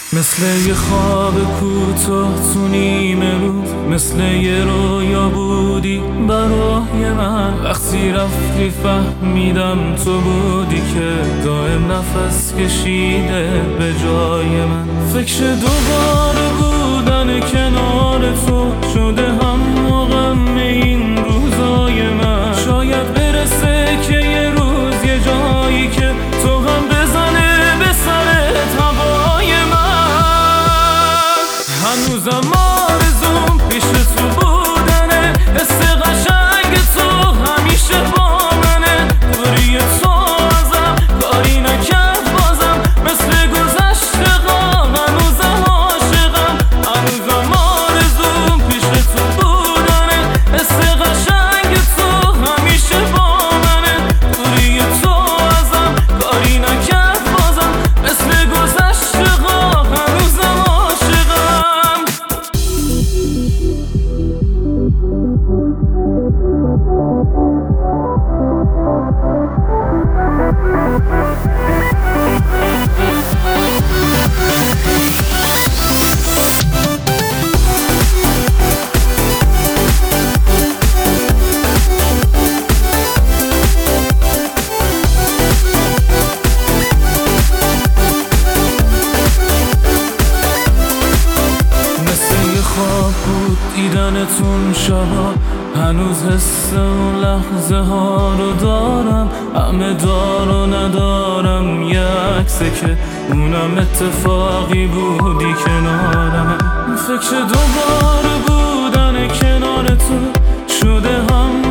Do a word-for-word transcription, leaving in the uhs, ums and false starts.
مثل یه خواب کوتاه تو نیمه روز، مثل یه رویا بودی برای من. وقتی رفتی فهمیدم تو بودی که دائم نفس کشیده به جای من. فکر دوباره بودن کنار تو شده هم و غم این روزای من. شاید برسه که یه روز یه جایی که تو هم بزنه به سرت هوای من. هنوزم آرزوم پیش تو بودنه، حس قشنگ تو همیشه با منه. دوری تو ازم کاری نکرد بازم، مثل گذشته ها هنوزم عاشقم. هنوزم آرزوم پیش تو بودنه، حس قشنگ تو همیشه با منه. دوری تو ازم کاری نکرد بازم، مثل گذشته ها هنوزم عاشقم. خواب بود دیدنتون شبا، هنوز حس اون لحظه ها رو دارم. همه دار و ندارم یه عکسه که اونم اتفاقی بودی کنارم. فکر دوباره بودن کنار تو شده هم